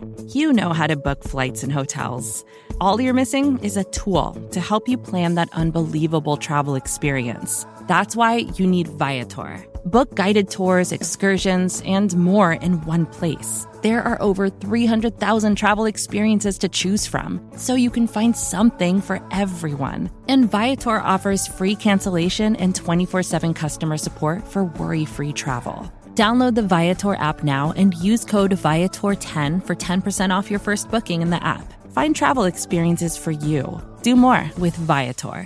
You know how to book flights and hotels. All you're missing is a tool to help you plan that unbelievable travel experience. That's why you need Viator. Book guided tours, excursions, and more in one place. There are over 300,000 travel experiences to choose from, so you can find something for everyone. And Viator offers free cancellation and 24/7 customer support for worry-free travel. Download the Viator app now and use code Viator10 for 10% off your first booking in the app. Find travel experiences for you. Do more with Viator.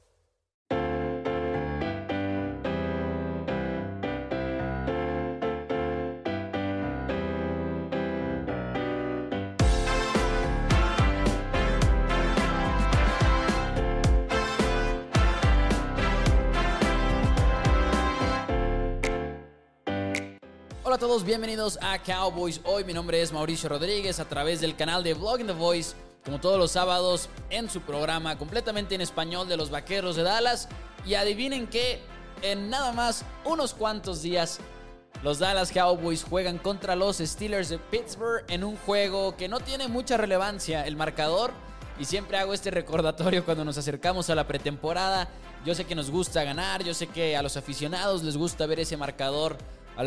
Hola a todos, bienvenidos a Cowboys Hoy. Mi nombre es Mauricio Rodríguez a través del canal de Blogging The Voice, como todos los sábados en su programa completamente en español de los Vaqueros de Dallas. Y adivinen qué, en nada más unos cuantos días los Dallas Cowboys juegan contra los Steelers de Pittsburgh en un juego que no tiene mucha relevancia el marcador. Y siempre hago este recordatorio cuando nos acercamos a la pretemporada. Yo sé que nos gusta ganar, yo sé que a los aficionados les gusta ver ese marcador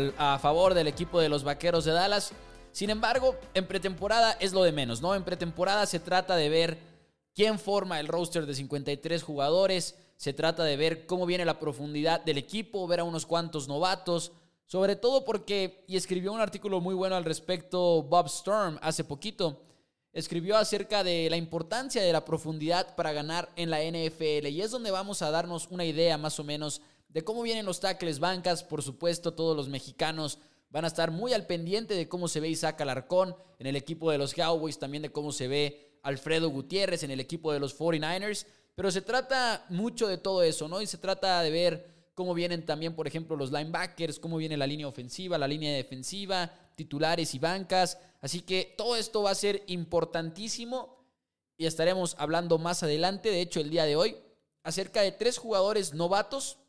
a favor del equipo de los Vaqueros de Dallas. Sin embargo, en pretemporada es lo de menos, ¿no? En pretemporada se trata de ver quién forma el roster de 53 jugadores, se trata de ver cómo viene la profundidad del equipo, ver a unos cuantos novatos, sobre todo porque, y escribió un artículo muy bueno al respecto Bob Sturm hace poquito, escribió acerca de la importancia de la profundidad para ganar en la NFL, y es donde vamos a darnos una idea más o menos de cómo vienen los tackles bancas. Por supuesto, todos los mexicanos van a estar muy al pendiente de cómo se ve Isaac Alarcón en el equipo de los Cowboys, también de cómo se ve Alfredo Gutiérrez en el equipo de los 49ers, pero se trata mucho de todo eso, ¿no? Y se trata de ver cómo vienen también, por ejemplo, los linebackers, cómo viene la línea ofensiva, la línea defensiva, titulares y bancas. Así que todo esto va a ser importantísimo y estaremos hablando más adelante, de hecho el día de hoy, acerca de 3 jugadores novatos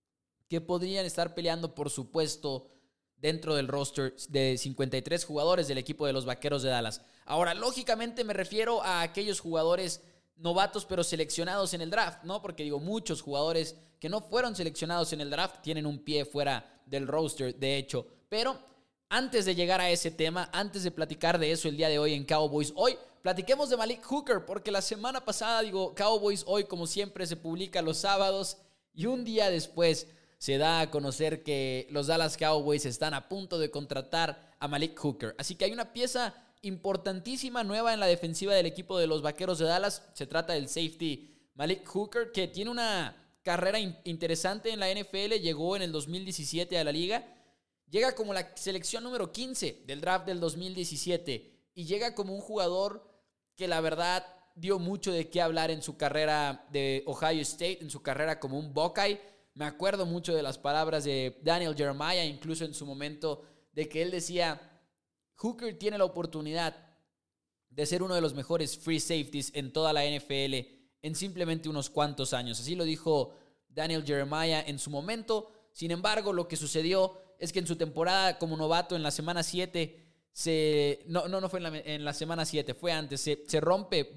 que podrían estar peleando, por supuesto, dentro del roster de 53 jugadores del equipo de los Vaqueros de Dallas. Ahora, lógicamente me refiero a aquellos jugadores novatos pero seleccionados en el draft, ¿no? Porque digo, muchos jugadores que no fueron seleccionados en el draft tienen un pie fuera del roster, de hecho. Pero antes de llegar a ese tema, antes de platicar de eso el día de hoy en Cowboys Hoy, platiquemos de Malik Hooker, porque la semana pasada, Cowboys Hoy, como siempre, se publica los sábados y un día después se da a conocer que los Dallas Cowboys están a punto de contratar a Malik Hooker. Así que hay una pieza importantísima nueva en la defensiva del equipo de los Vaqueros de Dallas. Se trata del safety Malik Hooker, que tiene una carrera interesante en la NFL. Llegó en el 2017 a la liga. Llega como la selección número 15 del draft del 2017. Y llega como un jugador que la verdad dio mucho de qué hablar en su carrera de Ohio State, en su carrera como un Buckeye. Me acuerdo mucho de las palabras de Daniel Jeremiah, incluso en su momento, de que él decía, Hooker tiene la oportunidad de ser uno de los mejores free safeties en toda la NFL en simplemente unos cuantos años. Así lo dijo Daniel Jeremiah en su momento. Sin embargo, lo que sucedió es que en su temporada como novato en la semana 7, no fue en la semana 7, fue antes, se rompe,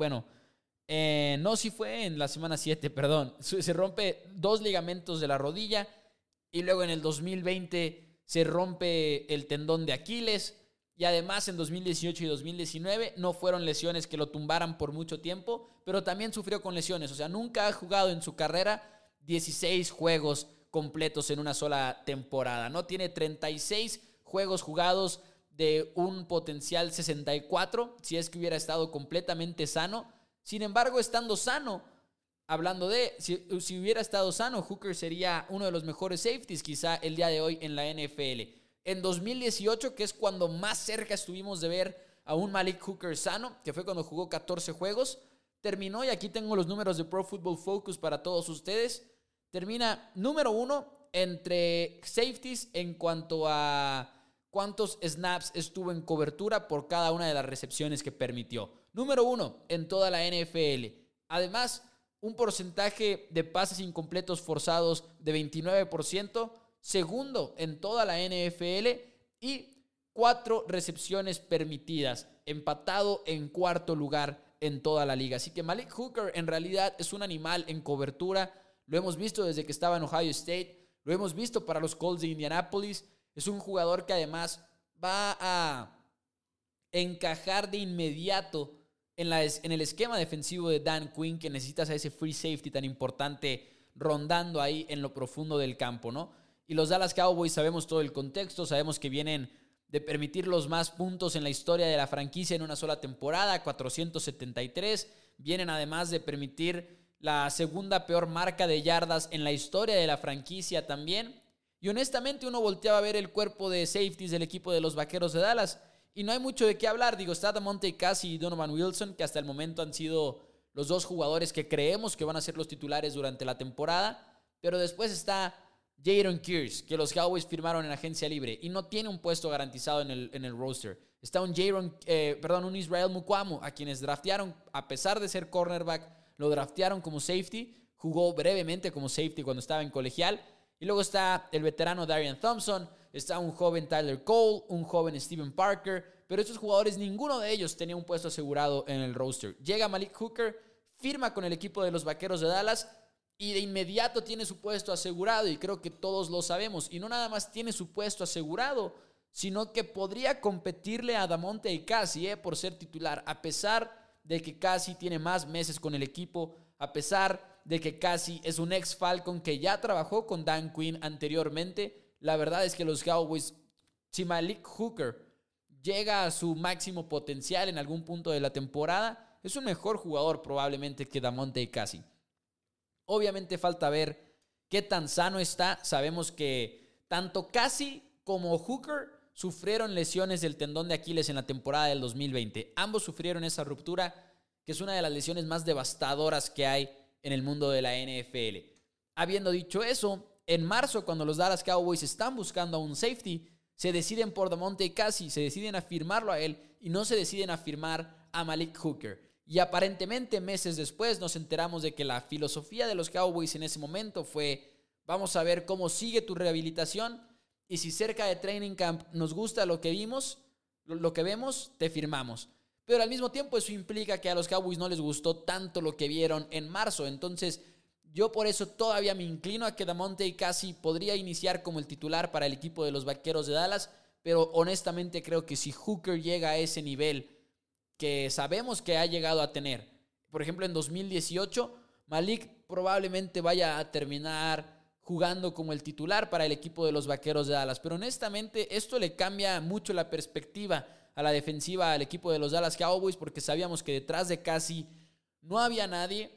sí fue en la semana 7, perdón. Se rompe 2 ligamentos de la rodilla y luego en el 2020 se rompe el tendón de Aquiles y además en 2018 y 2019 no fueron lesiones que lo tumbaran por mucho tiempo, pero también sufrió con lesiones. O sea, nunca ha jugado en su carrera 16 juegos completos en una sola temporada, ¿no? Tiene 36 juegos jugados de un potencial 64 si es que hubiera estado completamente sano. Sin embargo, estando sano, hablando de, si hubiera estado sano, Hooker sería uno de los mejores safeties quizá el día de hoy en la NFL. En 2018, que es cuando más cerca estuvimos de ver a un Malik Hooker sano, que fue cuando jugó 14 juegos, terminó, y aquí tengo los números de Pro Football Focus para todos ustedes, termina número 1 entre safeties en cuanto a cuántos snaps estuvo en cobertura por cada una de las recepciones que permitió. Número 1 en toda la NFL. Además, un porcentaje de pases incompletos forzados de 29%. Segundo en toda la NFL. Y 4 recepciones permitidas, empatado en cuarto lugar en toda la liga. Así que Malik Hooker en realidad es un animal en cobertura. Lo hemos visto desde que estaba en Ohio State, lo hemos visto para los Colts de Indianapolis. Es un jugador que además va a encajar de inmediato en el esquema defensivo de Dan Quinn, que necesitas a ese free safety tan importante rondando ahí en lo profundo del campo, ¿no? Y los Dallas Cowboys sabemos todo el contexto, sabemos que vienen de permitir los más puntos en la historia de la franquicia en una sola temporada, 473. Vienen además de permitir la segunda peor marca de yardas en la historia de la franquicia también. Y honestamente uno volteaba a ver el cuerpo de safeties del equipo de los Vaqueros de Dallas y no hay mucho de qué hablar. Digo, está Damontae Cassie y Donovan Wilson, que hasta el momento han sido los dos jugadores que creemos que van a ser los titulares durante la temporada. Pero después está Jadon Kearse, que los Cowboys firmaron en agencia libre y no tiene un puesto garantizado en el roster. Está un Israel Mukuamu, a quienes draftearon, a pesar de ser cornerback, lo draftearon como safety. Jugó brevemente como safety cuando estaba en colegial. Y luego está el veterano Darian Thompson, está un joven Tyler Cole, un joven Steven Parker, pero estos jugadores, ninguno de ellos tenía un puesto asegurado en el roster. Llega Malik Hooker, firma con el equipo de los Vaqueros de Dallas y de inmediato tiene su puesto asegurado, y creo que todos lo sabemos. Y no nada más tiene su puesto asegurado, sino que podría competirle a Damontae Cassie por ser titular, a pesar de que Cassie tiene más meses con el equipo, a pesar de que Cassie es un ex Falcon que ya trabajó con Dan Quinn anteriormente. La verdad es que los Cowboys, si Malik Hooker llega a su máximo potencial en algún punto de la temporada, es un mejor jugador probablemente que Damontae Cassie. Obviamente falta ver qué tan sano está. Sabemos que tanto Cassie como Hooker sufrieron lesiones del tendón de Aquiles en la temporada del 2020. Ambos sufrieron esa ruptura, que es una de las lesiones más devastadoras que hay en el mundo de la NFL. Habiendo dicho eso, en marzo, cuando los Dallas Cowboys están buscando a un safety, se deciden por Damontae Cassie, se deciden a firmarlo a él y no se deciden a firmar a Malik Hooker. Y aparentemente meses después nos enteramos de que la filosofía de los Cowboys en ese momento fue: vamos a ver cómo sigue tu rehabilitación y si cerca de training camp nos gusta lo que vimos, lo que vemos, te firmamos. Pero al mismo tiempo eso implica que a los Cowboys no les gustó tanto lo que vieron en marzo. Entonces yo por eso todavía me inclino a que Damontae Cassie podría iniciar como el titular para el equipo de los Vaqueros de Dallas. Pero honestamente creo que si Hooker llega a ese nivel que sabemos que ha llegado a tener, por ejemplo en 2018, Malik probablemente vaya a terminar jugando como el titular para el equipo de los Vaqueros de Dallas. Pero honestamente esto le cambia mucho la perspectiva a la defensiva al equipo de los Dallas Cowboys, porque sabíamos que detrás de Cassie no había nadie,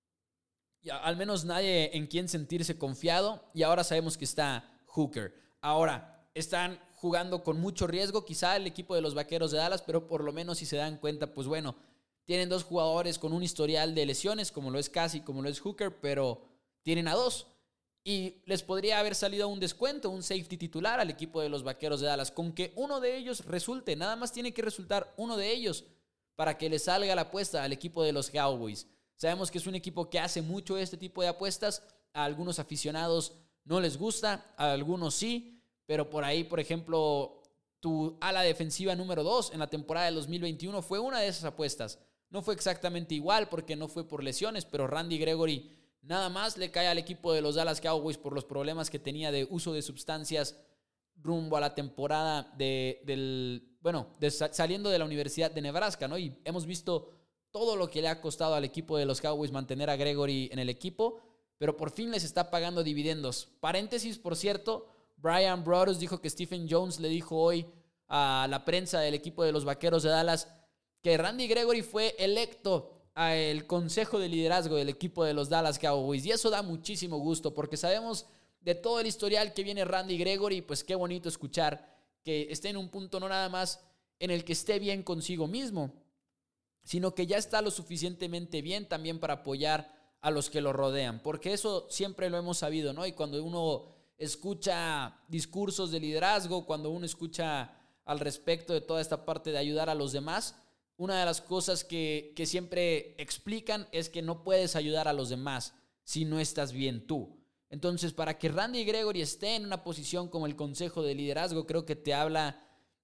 al menos nadie en quien sentirse confiado, y ahora sabemos que está Hooker. Ahora, están jugando con mucho riesgo quizá el equipo de los Vaqueros de Dallas, pero por lo menos si se dan cuenta, pues bueno, tienen dos jugadores con un historial de lesiones, como lo es Cassie, como lo es Hooker, pero tienen a dos. Y les podría haber salido un descuento, un safety titular al equipo de los Vaqueros de Dallas. Con que uno de ellos resulte, nada más tiene que resultar uno de ellos para que le salga la apuesta al equipo de los Cowboys. Sabemos que es un equipo que hace mucho este tipo de apuestas. A algunos aficionados no les gusta, a algunos sí. Pero por ahí, por ejemplo, tu ala defensiva número 2 en la temporada del 2021 fue una de esas apuestas. No fue exactamente igual porque no fue por lesiones, pero Randy Gregory nada más le cae al equipo de los Dallas Cowboys por los problemas que tenía de uso de sustancias rumbo a la temporada saliendo de la Universidad de Nebraska, ¿no? Y hemos visto todo lo que le ha costado al equipo de los Cowboys mantener a Gregory en el equipo, pero por fin les está pagando dividendos. Paréntesis, por cierto, Brian Broaddus dijo que Stephen Jones le dijo hoy a la prensa del equipo de los Vaqueros de Dallas que Randy Gregory fue electo al consejo de liderazgo del equipo de los Dallas Cowboys, y eso da muchísimo gusto porque sabemos de todo el historial que viene Randy Gregory. Pues qué bonito escuchar que esté en un punto no nada más en el que esté bien consigo mismo, sino que ya está lo suficientemente bien también para apoyar a los que lo rodean, porque eso siempre lo hemos sabido, ¿no? Y cuando uno escucha discursos de liderazgo, cuando uno escucha al respecto de toda esta parte de ayudar a los demás, una de las cosas que siempre explican es que no puedes ayudar a los demás si no estás bien tú. Entonces, para que Randy Gregory esté en una posición como el consejo de liderazgo, creo que te habla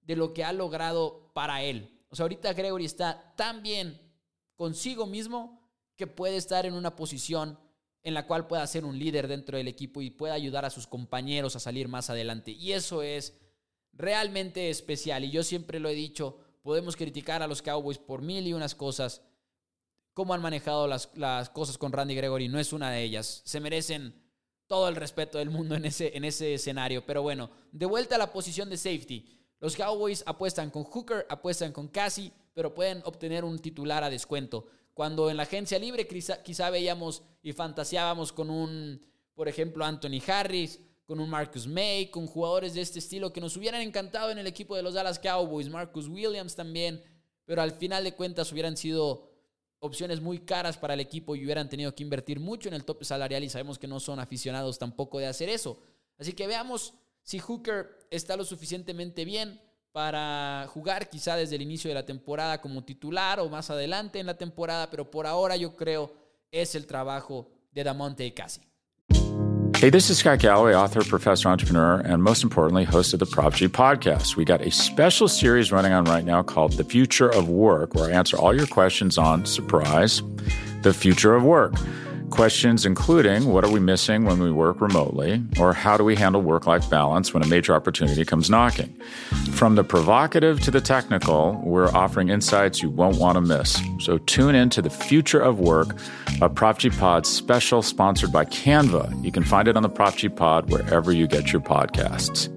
de lo que ha logrado para él. O sea, ahorita Gregory está tan bien consigo mismo que puede estar en una posición en la cual pueda ser un líder dentro del equipo y pueda ayudar a sus compañeros a salir más adelante. Y eso es realmente especial. Y yo siempre lo he dicho, podemos criticar a los Cowboys por mil y unas cosas. Cómo han manejado las cosas con Randy Gregory no es una de ellas. Se merecen todo el respeto del mundo en ese escenario. Pero bueno, de vuelta a la posición de safety. Los Cowboys apuestan con Hooker, apuestan con Cassie, pero pueden obtener un titular a descuento. Cuando en la agencia libre quizá veíamos y fantaseábamos con por ejemplo, Anthony Harris, con un Marcus May, con jugadores de este estilo que nos hubieran encantado en el equipo de los Dallas Cowboys, Marcus Williams también, pero al final de cuentas hubieran sido opciones muy caras para el equipo y hubieran tenido que invertir mucho en el tope salarial y sabemos que no son aficionados tampoco de hacer eso. Así que veamos si Hooker está lo suficientemente bien para jugar quizá desde el inicio de la temporada como titular o más adelante en la temporada, pero por ahora yo creo es el trabajo de Damontae Cassie. Hey, this is Scott Galloway, author, professor, entrepreneur, and most importantly, host of the Prop G podcast. We got a special series running on right now called The Future of Work, where I answer all your questions on, surprise, the future of work. Questions including, what are we missing when we work remotely? Or how do we handle work-life balance when a major opportunity comes knocking? From the provocative to the technical, we're offering insights you won't want to miss. So tune in to The Future of Work, a Prop G Pod special sponsored by Canva. You can find it on the Prop G Pod wherever you get your podcasts.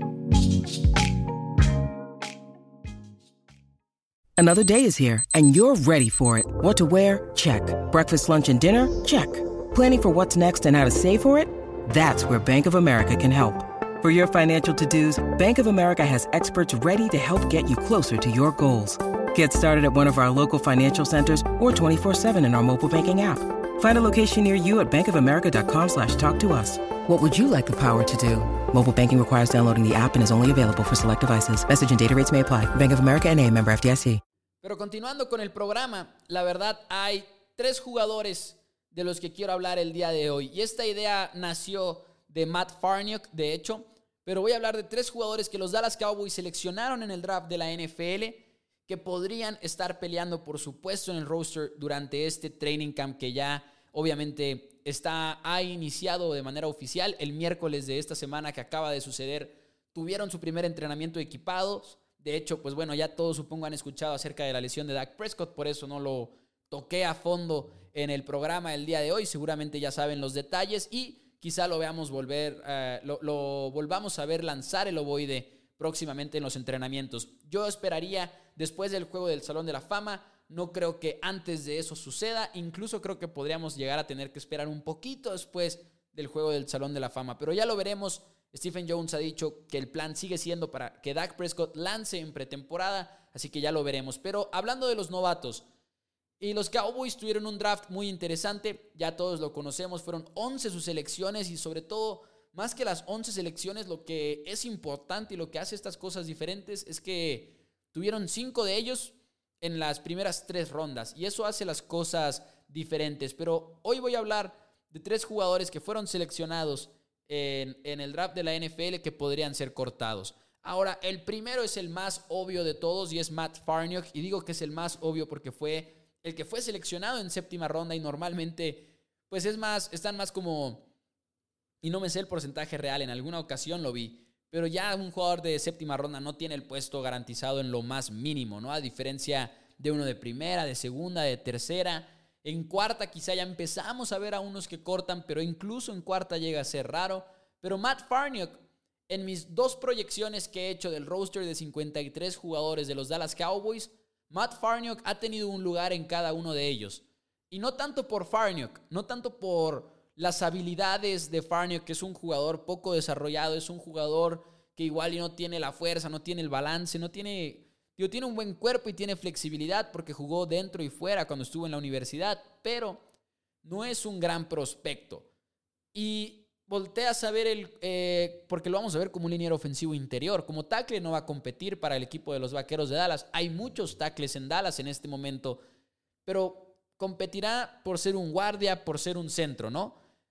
Another day is here, and you're ready for it. What to wear? Check. Breakfast, lunch, and dinner? Check. Planning for what's next and how to save for it? That's where Bank of America can help. For your financial to-dos, Bank of America has experts ready to help get you closer to your goals. Get started at one of our local financial centers or 24/7 in our mobile banking app. Find a location near you at bankofamerica.com/talktous. What would you like the power to do? Mobile banking requires downloading the app and is only available for select devices. Message and data rates may apply. Bank of America N.A., member FDIC. Pero continuando con el programa, la verdad hay 3 jugadores de los que quiero hablar el día de hoy. Y esta idea nació de Matt Farniok, de hecho. Pero voy a hablar de 3 jugadores que los Dallas Cowboys seleccionaron en el draft de la NFL que podrían estar peleando por su puesto en el roster durante este training camp que ya obviamente ha iniciado de manera oficial. El miércoles de esta semana que acaba de suceder tuvieron su primer entrenamiento equipados. De hecho, pues bueno, ya todos supongo han escuchado acerca de la lesión de Dak Prescott, por eso no lo toqué a fondo en el programa el día de hoy. Seguramente ya saben los detalles y quizá lo veamos lo volvamos a ver lanzar el ovoide próximamente en los entrenamientos. Yo esperaría después del juego del Salón de la Fama. No creo que antes de eso suceda. Incluso creo que podríamos llegar a tener que esperar un poquito después del juego del Salón de la Fama. Pero ya lo veremos. Stephen Jones ha dicho que el plan sigue siendo para que Dak Prescott lance en pretemporada. Así que ya lo veremos. Pero hablando de los novatos, y los Cowboys tuvieron un draft muy interesante. Ya todos lo conocemos. Fueron 11 sus selecciones y sobre todo, más que las 11 selecciones, lo que es importante y lo que hace estas cosas diferentes es que tuvieron 5 de ellos en las primeras 3 rondas. Y eso hace las cosas diferentes. Pero hoy voy a hablar de 3 jugadores que fueron seleccionados en el draft de la NFL que podrían ser cortados. Ahora, el primero es el más obvio de todos y es Matt Farniok. Y digo que es el más obvio porque fue el que fue seleccionado en 7ª ronda y normalmente pues están más como, y no me sé el porcentaje real, en alguna ocasión lo vi, pero ya un jugador de 7ª ronda no tiene el puesto garantizado en lo más mínimo, ¿no? A diferencia de uno de primera, de segunda, de tercera. En 4ª quizá ya empezamos a ver a unos que cortan, pero incluso en 4ª llega a ser raro. Pero Matt Farniok, en mis 2 proyecciones que he hecho del roster de 53 jugadores de los Dallas Cowboys, Matt Farniok ha tenido un lugar en cada uno de ellos. Y no tanto por Farniok, no tanto por las habilidades de Farniok, que es un jugador poco desarrollado, es un jugador que igual y no tiene la fuerza, no tiene el balance, tiene un buen cuerpo y tiene flexibilidad porque jugó dentro y fuera cuando estuvo en la universidad, pero no es un gran prospecto. Y volteas a ver porque lo vamos a ver como un liniero ofensivo interior. Como tackle no va a competir para el equipo de los Vaqueros de Dallas. Hay muchos tackles en Dallas en este momento, pero competirá por ser un guardia, por ser un centro, ¿no?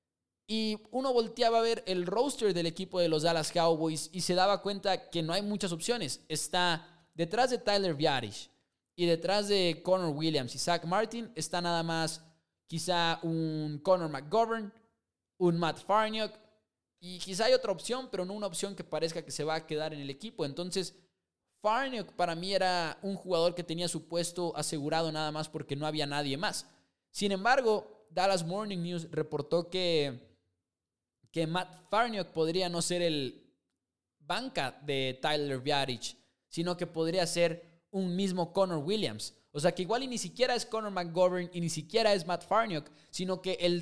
Y uno volteaba a ver el roster del equipo de los Dallas Cowboys y se daba cuenta que no hay muchas opciones. Está detrás de Tyler Biadasz y detrás de Connor Williams y Zach Martin está nada más quizá un Connor McGovern, un Matt Farniok, y quizá hay otra opción, pero no una opción que parezca que se va a quedar en el equipo. Entonces, Farniok para mí era un jugador que tenía su puesto asegurado nada más porque no había nadie más. Sin embargo, Dallas Morning News reportó que Matt Farniok podría no ser el banca de Tyler Biadasz, sino que podría ser un mismo Connor Williams. O sea que igual y ni siquiera es Connor McGovern y ni siquiera es Matt Farniok, sino que el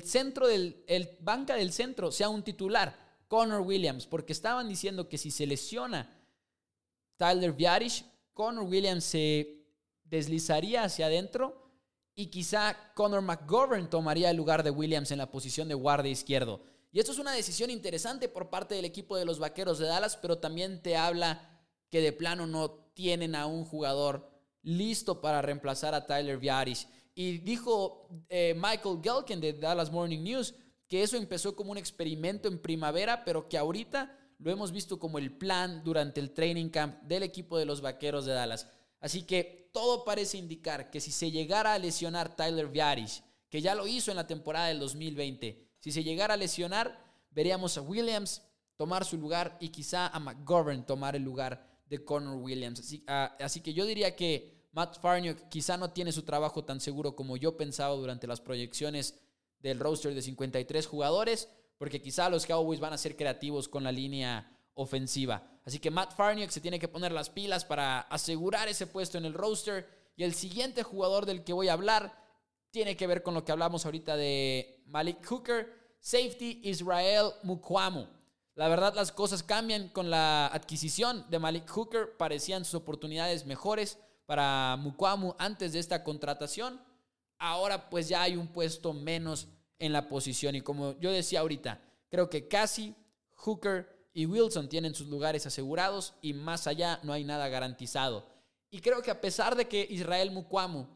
banca del centro sea un titular, Connor Williams, porque estaban diciendo que si se lesiona Tyler Biadasz, Connor Williams se deslizaría hacia adentro y quizá Connor McGovern tomaría el lugar de Williams en la posición de guardia izquierdo. Y esto es una decisión interesante por parte del equipo de los Vaqueros de Dallas, pero también te habla que de plano no tienen a un jugador listo para reemplazar a Tyler Biadasz. Y dijo Michael Gehlken de Dallas Morning News que eso empezó como un experimento en primavera, pero que ahorita lo hemos visto como el plan durante el training camp del equipo de los Vaqueros de Dallas. Así que todo parece indicar que si se llegara a lesionar Tyler Biadasz, que ya lo hizo en la temporada del 2020, si se llegara a lesionar, veríamos a Williams tomar su lugar y quizá a McGovern tomar el lugar de Connor Williams. Así que yo diría que Matt Farniok quizá no tiene su trabajo tan seguro como yo pensaba durante las proyecciones del roster de 53 jugadores, porque quizá los Cowboys van a ser creativos con la línea ofensiva. Así que Matt Farniok se tiene que poner las pilas para asegurar ese puesto en el roster. Y el siguiente jugador del que voy a hablar tiene que ver con lo que hablamos ahorita de Malik Hooker, safety Israel Mukuamu. La verdad, las cosas cambian con la adquisición de Malik Hooker. Parecían sus oportunidades mejores para Mukuamu antes de esta contratación. Ahora pues ya hay un puesto menos en la posición. Y como yo decía ahorita, creo que Cassie, Hooker y Wilson tienen sus lugares asegurados y más allá no hay nada garantizado. Y creo que a pesar de que Israel Mukuamu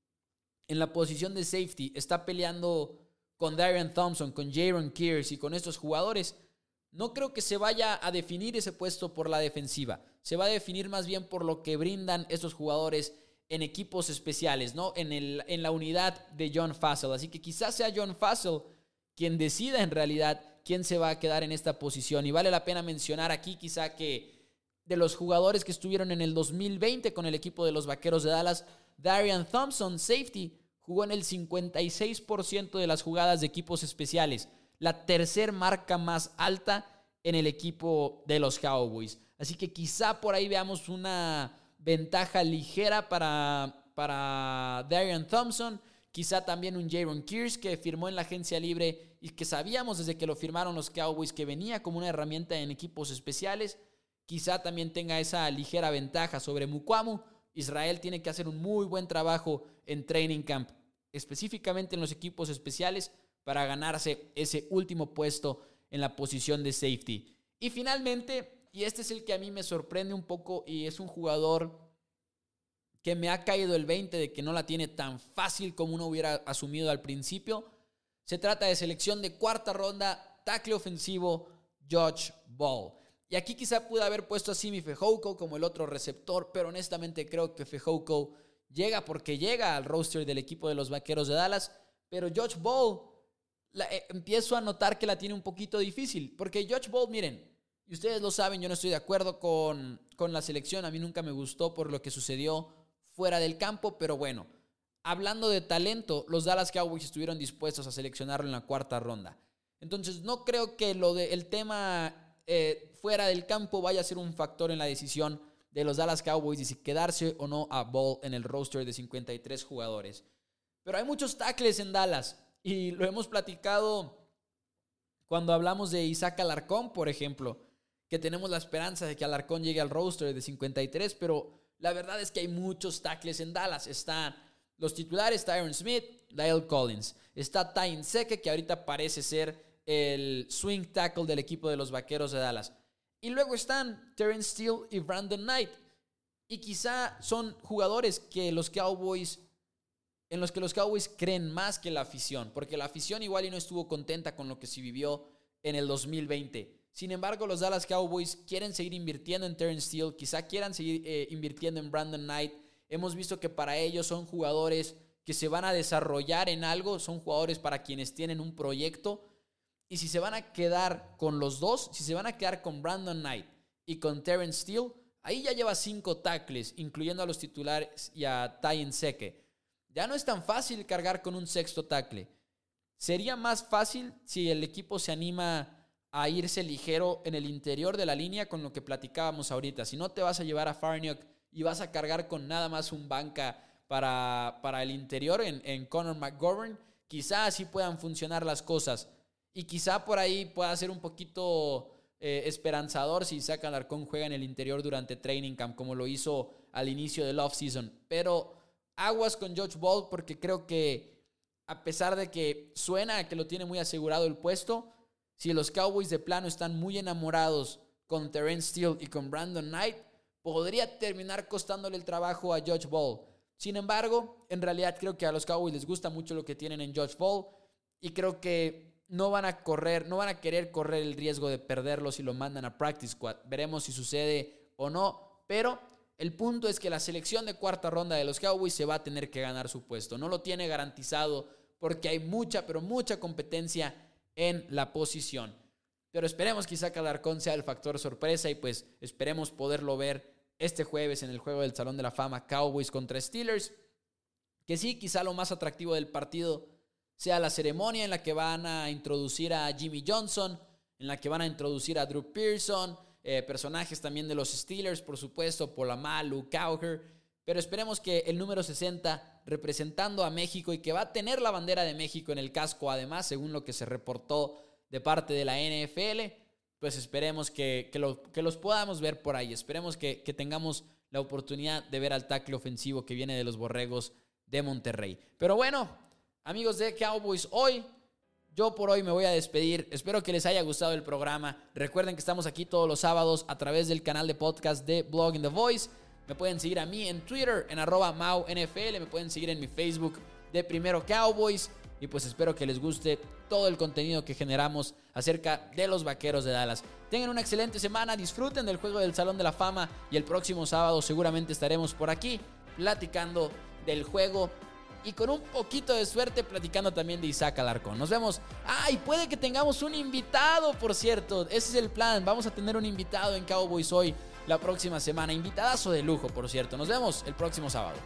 en la posición de safety está peleando con Darian Thompson, con Jaron Kears y con estos jugadores, no creo que se vaya a definir ese puesto por la defensiva. Se va a definir más bien por lo que brindan estos jugadores en equipos especiales, ¿no? En la unidad de John Fassel. Así que quizás sea John Fassel quien decida en realidad quién se va a quedar en esta posición. Y vale la pena mencionar aquí quizá que de los jugadores que estuvieron en el 2020 con el equipo de los Vaqueros de Dallas, Darian Thompson, safety, jugó en el 56% de las jugadas de equipos especiales. La tercer marca más alta en el equipo de los Cowboys. Así que quizá por ahí veamos una ventaja ligera para Darian Thompson. Quizá también un Jaron Kears que firmó en la agencia libre y que sabíamos desde que lo firmaron los Cowboys que venía como una herramienta en equipos especiales. Quizá también tenga esa ligera ventaja sobre Mukuamu. Israel tiene que hacer un muy buen trabajo en training camp, específicamente en los equipos especiales, para ganarse ese último puesto en la posición de safety. Y finalmente, y este es el que a mí me sorprende un poco y es un jugador que me ha caído el 20 de que no la tiene tan fácil como uno hubiera asumido al principio. Se trata de selección de cuarta ronda, tackle ofensivo, Josh Ball. Y aquí quizá pude haber puesto a Simi Fehoko como el otro receptor, pero honestamente creo que Fehoko llega porque llega al roster del equipo de los Vaqueros de Dallas. Pero Josh Ball, empiezo a notar que la tiene un poquito difícil. Porque Josh Ball, miren, y ustedes lo saben, yo no estoy de acuerdo con la selección. A mí nunca me gustó por lo que sucedió fuera del campo, pero bueno, hablando de talento, los Dallas Cowboys estuvieron dispuestos a seleccionarlo en la cuarta ronda. Entonces no creo que el tema fuera del campo vaya a ser un factor en la decisión de los Dallas Cowboys de si quedarse o no a Ball en el roster de 53 jugadores. Pero hay muchos tackles en Dallas y lo hemos platicado cuando hablamos de Isaac Alarcón, por ejemplo, que tenemos la esperanza de que Alarcón llegue al roster de 53, pero la verdad es que hay muchos tackles en Dallas. Están los titulares, Tyron Smith, La'el Collins. Está Ty Nsekhe, que ahorita parece ser el swing tackle del equipo de los Vaqueros de Dallas. Y luego están Terrence Steele y Brandon Knight. Y quizá son jugadores que los Cowboys en los que los Cowboys creen más que la afición, porque la afición igual y no estuvo contenta con lo que se vivió en el 2020. Sin embargo, los Dallas Cowboys quieren seguir invirtiendo en Terrence Steele, quizá quieran seguir invirtiendo en Brandon Knight. Hemos visto que para ellos son jugadores que se van a desarrollar en algo, son jugadores para quienes tienen un proyecto. Y si se van a quedar con los dos, si se van a quedar con Brandon Knight y con Terrence Steele, ahí ya lleva 5 tackles, incluyendo a los titulares y a Ty Nsekhe. Ya no es tan fácil cargar con un sexto tackle. Sería más fácil si el equipo se anima a irse ligero en el interior de la línea, con lo que platicábamos ahorita. Si no te vas a llevar a Farniok y vas a cargar con nada más un banca para el interior en Connor McGovern, quizá así puedan funcionar las cosas. Y quizá por ahí pueda ser un poquito esperanzador si Isaac Alarcón juega en el interior durante training camp, como lo hizo al inicio del offseason. Pero aguas con Josh Ball, porque creo que a pesar de que suena que lo tiene muy asegurado el puesto, si los Cowboys de plano están muy enamorados con Terrence Steele y con Brandon Knight, podría terminar costándole el trabajo a Josh Ball. Sin embargo, en realidad creo que a los Cowboys les gusta mucho lo que tienen en Josh Ball y creo que no van a querer correr el riesgo de perderlo si lo mandan a practice squad. Veremos si sucede o no, pero el punto es que la selección de cuarta ronda de los Cowboys se va a tener que ganar su puesto. No lo tiene garantizado porque hay mucha competencia en la posición. Pero esperemos que Isaac Alarcón sea el factor sorpresa y pues esperemos poderlo ver este jueves en el juego del Salón de la Fama Cowboys contra Steelers. Que sí, quizá lo más atractivo del partido sea la ceremonia en la que van a introducir a Jimmy Johnson, en la que van a introducir a Drew Pearson, personajes también de los Steelers, por supuesto, Polamalu, Cowher. Pero esperemos que el número 60, representando a México y que va a tener la bandera de México en el casco, además, según lo que se reportó de parte de la NFL, pues esperemos que los podamos ver por ahí. Esperemos que tengamos la oportunidad de ver al tackle ofensivo que viene de los Borregos de Monterrey. Pero bueno, amigos de Cowboys, yo por hoy me voy a despedir. Espero que les haya gustado el programa. Recuerden que estamos aquí todos los sábados a través del canal de podcast de Blogging the Voice. Me pueden seguir a mí en Twitter, en @MauNFL. Me pueden seguir en mi Facebook de Primero Cowboys. Y pues espero que les guste todo el contenido que generamos acerca de los Vaqueros de Dallas. Tengan una excelente semana, disfruten del juego del Salón de la Fama. Y el próximo sábado seguramente estaremos por aquí platicando del juego. Y con un poquito de suerte platicando también de Isaac Alarcón. Nos vemos. Y puede que tengamos un invitado, por cierto. Ese es el plan. Vamos a tener un invitado en Cowboys hoy, la próxima semana. Invitadazo de lujo, por cierto. Nos vemos el próximo sábado.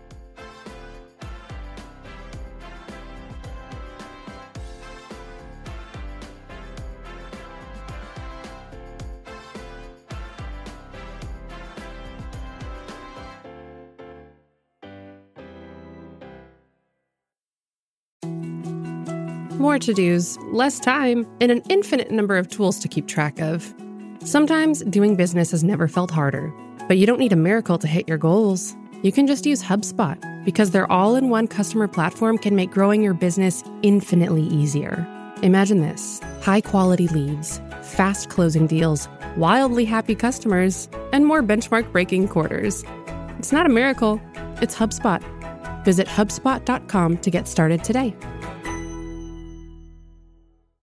More to-dos, less time, and an infinite number of tools to keep track of. Sometimes doing business has never felt harder, but you don't need a miracle to hit your goals. You can just use HubSpot, because their all-in-one customer platform can make growing your business infinitely easier. Imagine this: high-quality leads, fast closing deals, wildly happy customers, and more benchmark-breaking quarters. It's not a miracle, it's HubSpot. Visit HubSpot.com to get started today.